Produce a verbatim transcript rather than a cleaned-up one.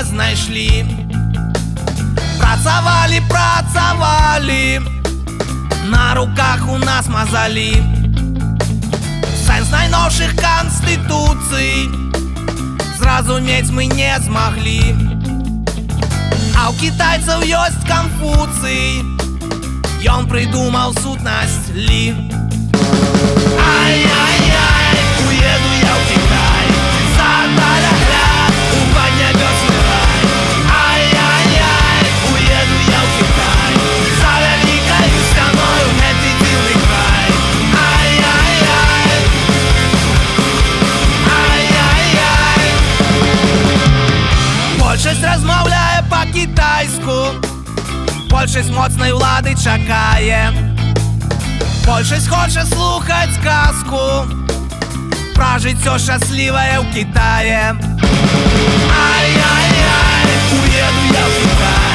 знайшлі. Працавалі, працавалі, на руках у нас мазалі. Сэнс найновшых канстытуцый зразумець мы не змаглі. А ў кітайцаў ёсць Канфуцый, ён прыдумаў сутнасць Лі. Ай-яй-яй, уеду я ў Кітай, за далягляд у паднябёсны рай. Ай-яй-яй, уеду я ў Кітай, за вялікаю сцяною гэты дзіўны край. Ай-яй-яй, ай-яй-яй. Большасць размаўляе па-кітайску, большасць моцнай улады чакае. Большасць хоча слухаць казку пра жыццё шчаслівае ў Кітае. Ай-яй-яй, уеду я ў Кітай.